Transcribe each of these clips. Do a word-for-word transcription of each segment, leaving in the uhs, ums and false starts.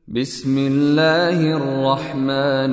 بسم الله الرحمن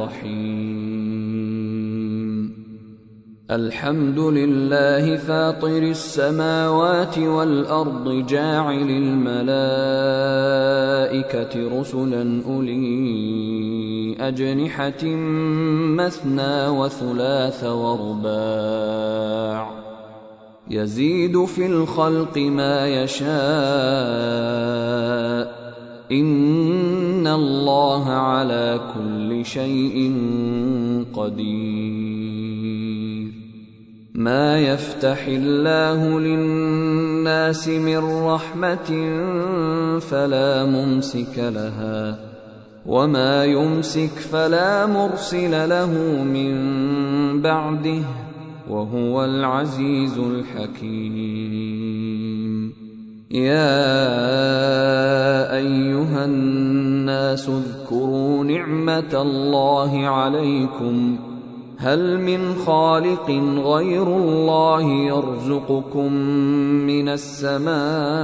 الرحيم. الحمد لله فاطر السماوات والأرض جاعل الملائكة رسلا أولي أجنحة مثنى وثلاث ورباع يزيد في الخلق ما يشاء إن الله على كل شيء قدير. ما يفتح الله للناس من رحمة فلا ممسك لها وما يمسك فلا مرسل له من بعده وهو العزيز الحكيم. يا أيها الناس اذكروا نعمة الله عليكم هل من خالق غير الله يرزقكم من السماء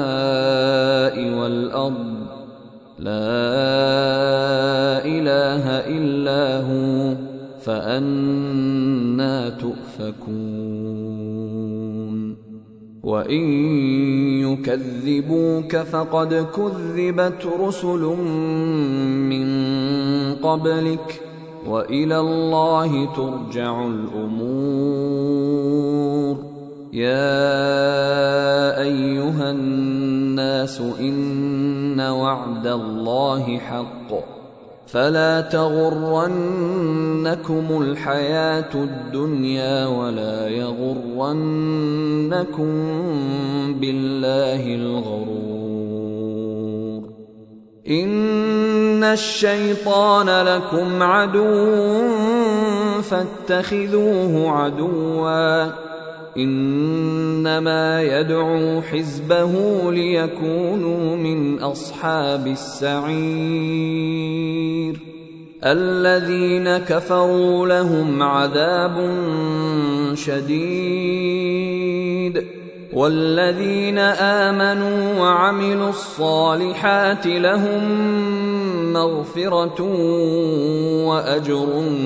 والأرض لا إله إلا هو فأنى تؤفكون. وإن يكذبوك فقد كذبت رسل من قبلك وإلى الله ترجع الأمور. يا أيها الناس إن وعد الله حق فلا تغرنكم الحياة الدنيا ولا يغرنكم بالله الغرور. إن الشيطان لكم عدو فاتخذوه عدوا إنما يدعو حزبه ليكونوا من أصحاب السعير. الذين كفروا لهم عذاب شديد والذين آمنوا وعملوا الصالحات لهم مغفرة وأجر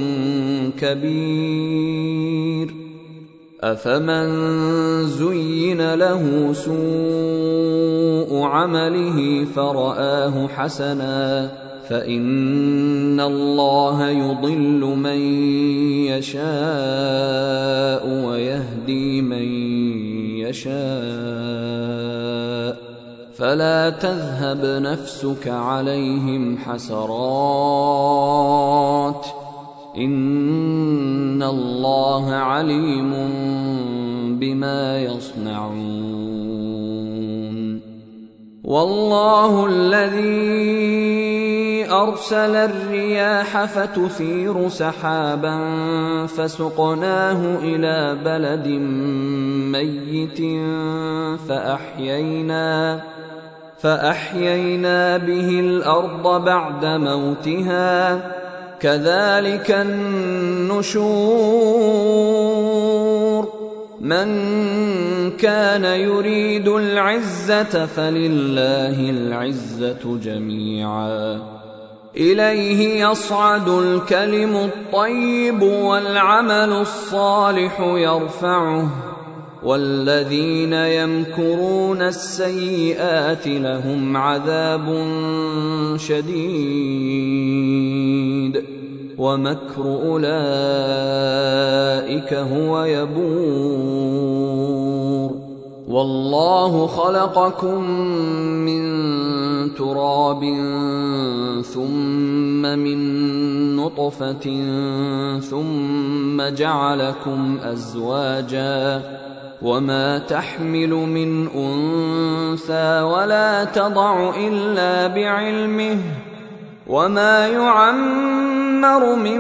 كبير. أفمن زين له سوء عمله فرآه حسنا فإن الله يضل من يشاء ويهدي من يشاء فلا تذهب نفسك عليهم حسرات إن الله عليم بما يصنعون. والله الذي أرسل الرياح فتثير سحابا فسقناه إلى بلد ميت فأحيينا فأحيينا به الأرض بعد موتها كذلك النشور. من كان يريد العزة فلله العزة جميعا إليه يصعد الكلم الطيب والعمل الصالح يرفعه والذين يمكرون السيئات لهم عذاب شديد ومكر أولئك هو يبور. والله خلقكم من تراب ثم من نطفة ثم جعلكم أزواجا وما تحمل من أنثى ولا تضع إلا بعلمه وما يعمر من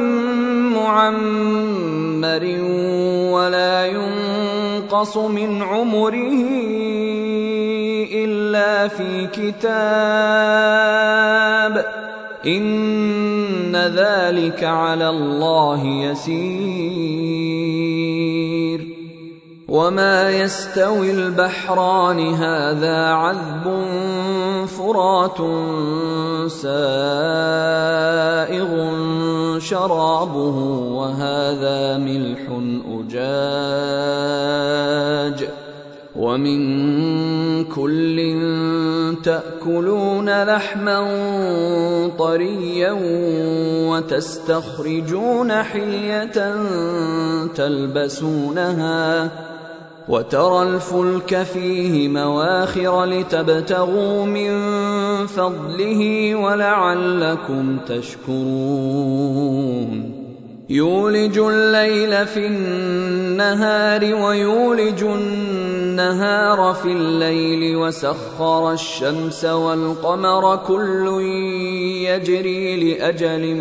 معمر ولا ينقص من عمره إلا في كتاب إن ذلك على الله يسير. وما يستوي البحران هذا عذب فرات سائغ شرابه وهذا ملح أجاج ومن كل تأكلون لحما طريا وتستخرجون حلية تلبسونها وترى الفلك فيه مواخر لتبتغوا من فضله ولعلكم تشكرون يولج الليل في النهار ويولج النهار في الليل وسخر الشمس والقمر كل يجري لأجل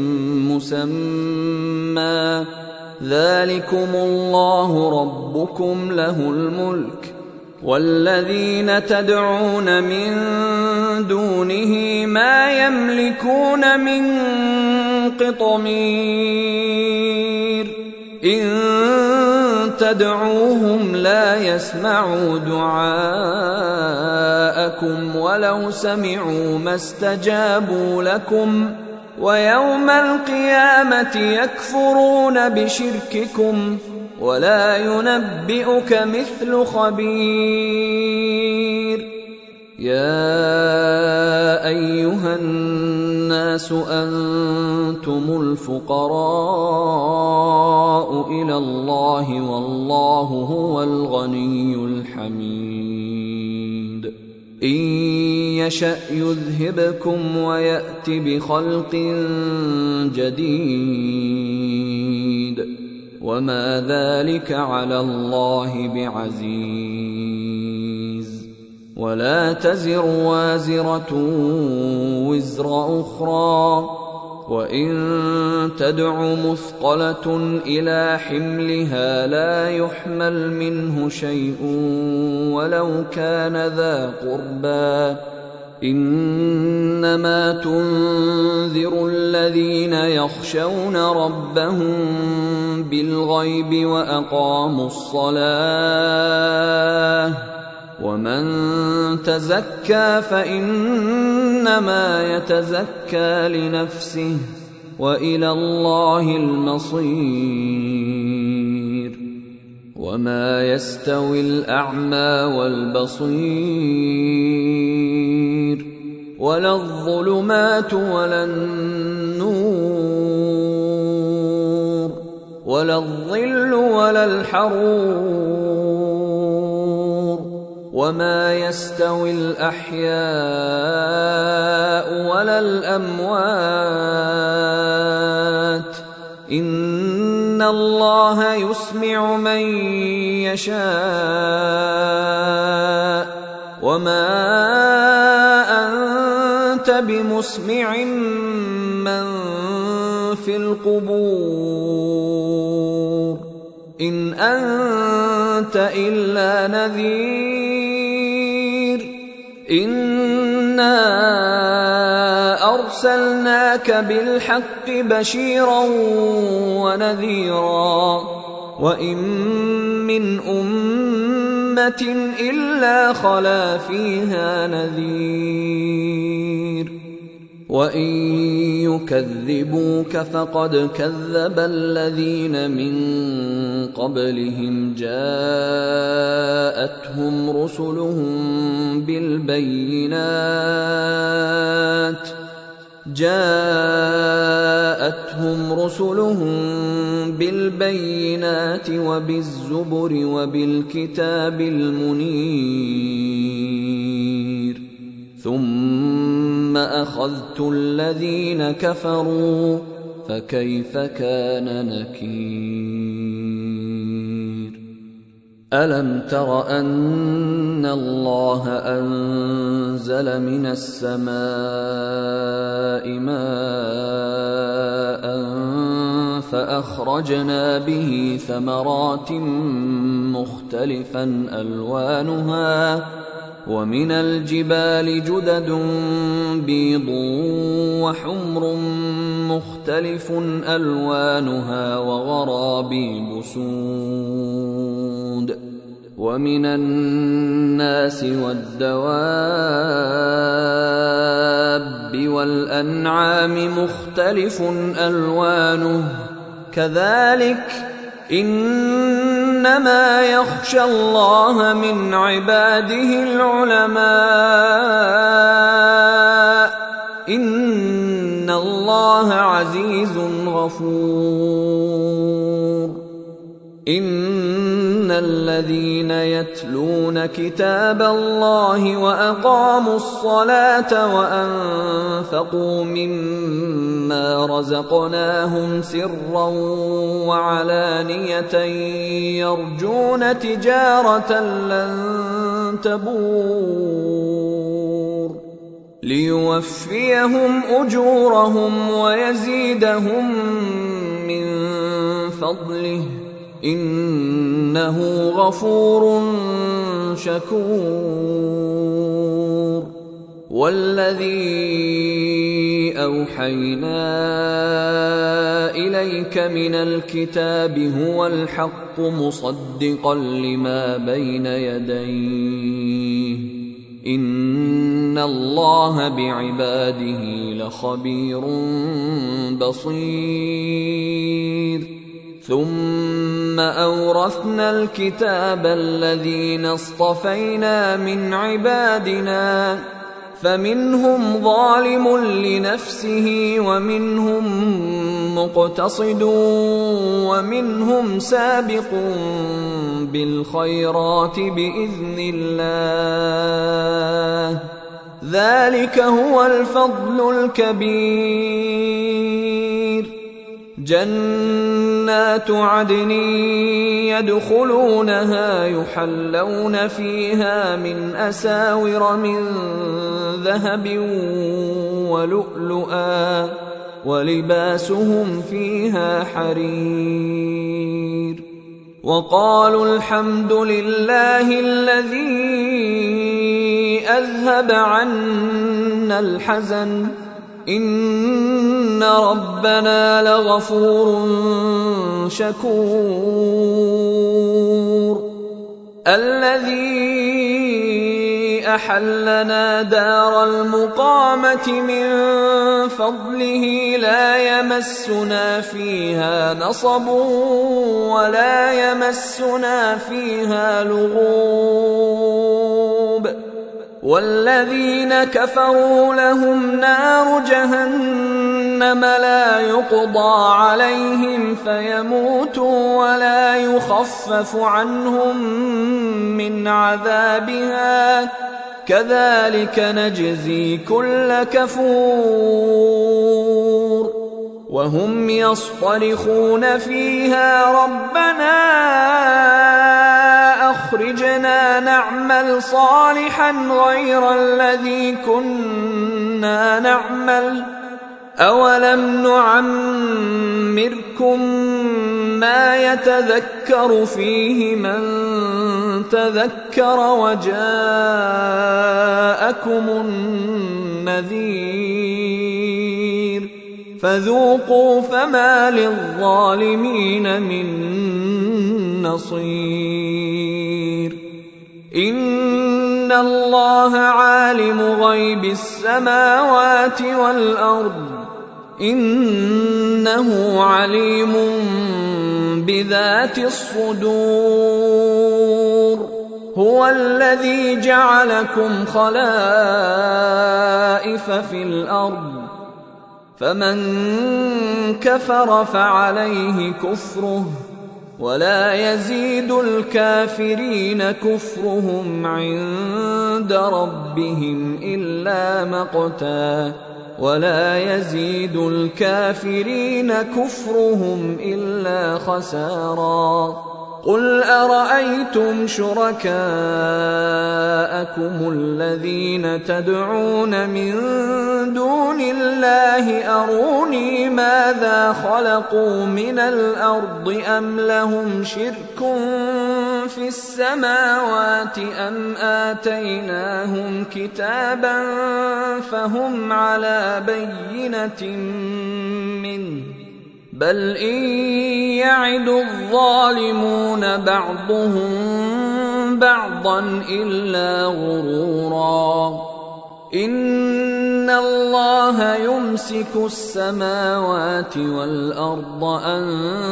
مسمى ذلكم الله ربكم له الملك والذين تدعون من دونه ما يملكون من قطمير إن تدعوهم لا يسمعوا دعاءكم ولو سمعوا ما استجابوا لكم ويوم القيامة يكفرون بشرككم ولا ينبئك مثل خبير يا أيها الناس أنتم الفقراء إلى الله والله هو الغني الحميد إن يشأ يذهبكم ويأت بخلق جديد وما ذلك على الله بعزيز ولا تزر وازرة وزر أخرى وإن تدع مثقلة إلى حملها لا يحمل منه شيء ولو كان ذا قربى إنما تنذر الذين يخشون ربهم بالغيب وأقاموا الصلاة ومن تزكى فإنما يتزكى لنفسه وإلى الله المصير وما يستوي الأعمى والبصير ولا الظلمات ولا النور ولا الظل ولا الحرور وما يستوي الأحياء ولا الأموات إن الله يسمع من يشاء وما أنت بمسمع من في القبور إن أنت إلا نذير إنا أرسلناك بالحق بشيرا ونذيرا وإن من أمة إلا خلا فيها نذير وإن يكذبوك فقد كذب الذين من قبلهم جاءتهم رسلهم بالبينات جاءتهم رسلهم بالبينات وبالزبر وبالكتاب المنير ثم أخذت الذين كفروا فكيف كان نكير ألم تر أن الله أنزل من السماء ماء فأخرجنا به ثمرات مختلفا ألوانها ومن الجبال جدد بيض وحمر مختلف ألوانها وغرابيب سود ومن الناس والدواب والأنعام مختلف ألوانه كذلك إنما يخشى الله من عباده العلماء إن الله عزيز غفور. إن الذين يتلون كتاب الله وأقاموا الصلاة وأنفقوا مما رزقناهم سرا وعلانية يرجون تجارة لن تبور ليوفيهم أجورهم ويزيدهم من فضله إنه غفور شكور. والذي أوحينا إليك من الكتاب هو الحق مصدقا لما بين يديه إن الله بعباده لخبير بصير. ثم أورثنا الكتاب الذين اصطفينا من عبادنا فمنهم ظالم لنفسه ومنهم مقتصد ومنهم سابق بالخيرات بإذن الله ذلك هو الفضل الكبير. جنات عدن يدخلونها يحلون فيها من أساور من ذهب ولؤلؤا ولباسهم فيها حرير. وقالوا الحمد لله الذي أذهب عنا الحزن إن ربنا لغفور شكور. الذي أحلنا دار المقامة من فضله لا يمسنا فيها نصب ولا يمسنا فيها لغوب. والذين كفروا لهم نار جهنم لا يقضى عليهم فيموتوا ولا يخفف عنهم من عذابها كذلك نجزي كل كفور. وهم يصطرخون فيها ربنا أخرجنا نعمل صالحا غير الذي كنا نعمل أولم نعمركم ما يتذكر فيه من تذكر وجاءكم النذير فذوقوا فما للظالمين من نصير. إن الله عالم غيب السماوات والأرض إنه عليم بذات الصدور. هو الذي جعلكم خلائف في الأرض فمن كفر فعليه كفره ولا يزيد الكافرين كفرهم عند ربهم إلا مقتا ولا يزيد الكافرين كفرهم إلا خسارا. قل أرأيتم شركاءكم الذين تدعون من دون الله أروني ماذا خلقوا من الأرض أم لهم شرك في السماوات أم آتيناهم كتابا فهم على بينة منه بل إن يعد الظالمون بعضهم بعضا إلا غرورا إن الله يمسك السماوات والأرض أن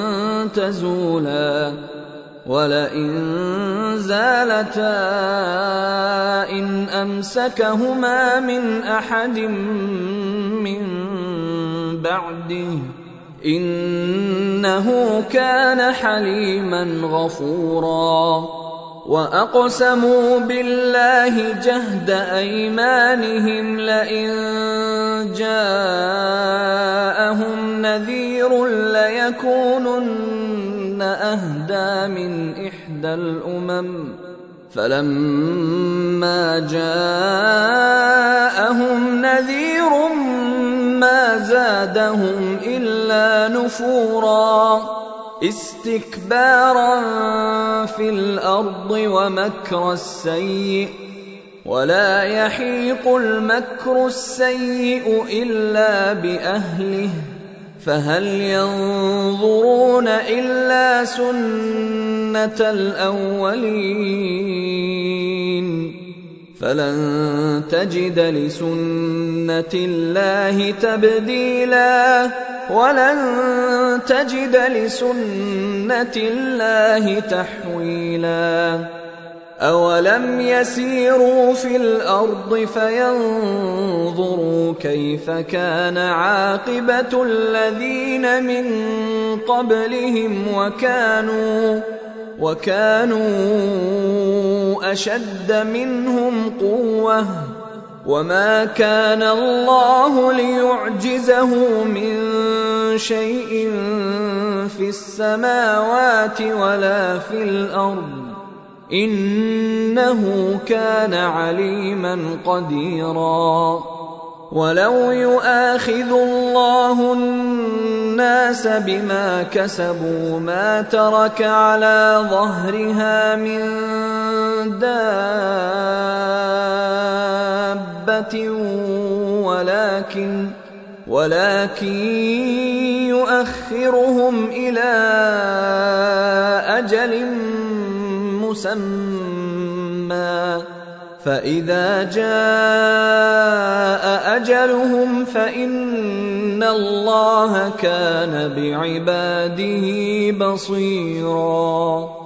تزولا ولئن زالتا إن أمسكهما من أحد من بعده إنه كان حليما غفورا وأقسموا بالله جهد أيمانهم لئن جاءهم نذير ليكونن أهدى من إحدى الأمم فلما جاءهم نذير ما زادهم إلا نفورا استكبارا في الأرض ومكر السيء ولا يحيق المكر السيء إلا بأهله فهل ينظرون إلا سنة الأولين فلن تجد لسنة الله تبديلا ولن تجد لسنة الله تحويلا أولم يسيروا في الأرض فينظروا كيف كان عاقبة الذين من قبلهم وكانوا وكانوا أشد منهم قوة وما كان الله ليعجزه من شيء في السماوات ولا في الأرض إنه كان عليما قديرا ولو يؤاخذ الله الناس بما كسبوا ما ترك على ظهرها من دابة ولكن ولكن يؤخرهم إلى أجل مسمى فإذا جاء أجلهم فإن الله كان بعباده بصيرا